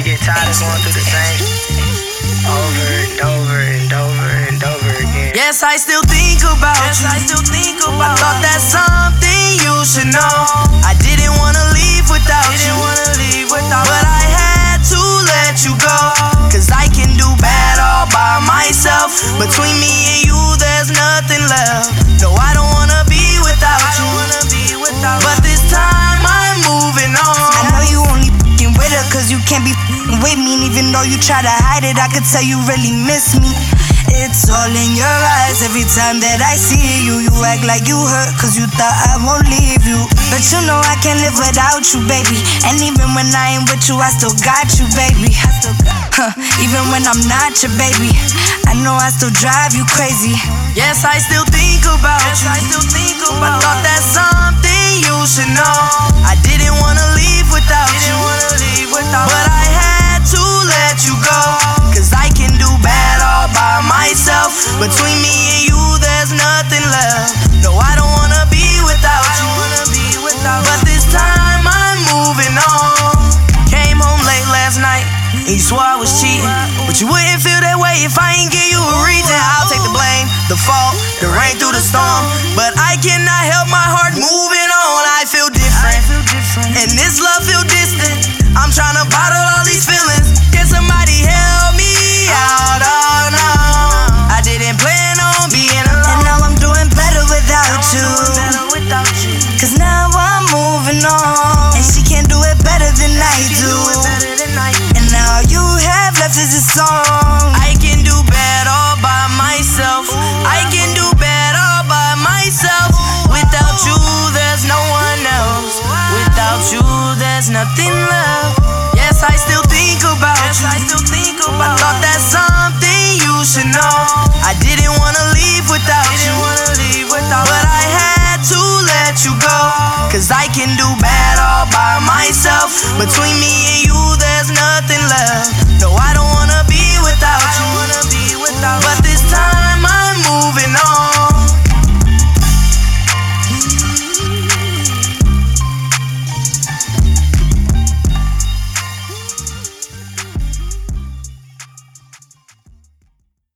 You get tired of going through the same over and over and over and over again. Yes, I still think about you. I thought that's something you should know. I didn't wanna leave without you, but I had to let you go. Cause I can do bad all by myself. Between me and you, there's nothing left. No, I don't wanna be without you, but this time I'm moving on. I know you only f***ing with her cause you can't be f***ing with me. And even though you try to hide it, I could tell you really miss me. It's all in your eyes. Every time that I see you, you act like you hurt cause you thought I won't leave you. But you know I can't live without you, baby. And even when I ain't with you, I still got you, baby. Even when I'm not your baby, I know I still drive you crazy. Yes, I still think about you. I thought that's something you should know. I didn't wanna leave without you, but I had to let you go. Cause I can do bad all by myself. Between me and you, there's nothing left. No, I don't wanna be without you, but this time I'm moving on. Came home late last night and you swore I was cheating, but you wouldn't feel that way if I ain't give you a reason. I'll take the blame, the fault, the rain through the storm, but I cannot help my heart moving on. I feel different, and this love feel distant. I'm trying to bottle all these feelings. Can somebody help me out? Oh no, I didn't plan on being alone. And now I'm doing better without you. Cause now I'm moving on, and she can't do it better than I do. And now all you have left is a song. I can do bad all by myself. I can do bad all by myself. Without you, there's no one else. Without you, there's nothing left. Yes, I still think about you. I thought that's something you should know. I didn't wanna leave without you, but I had to let you go. Cause I can do bad all by myself. Between me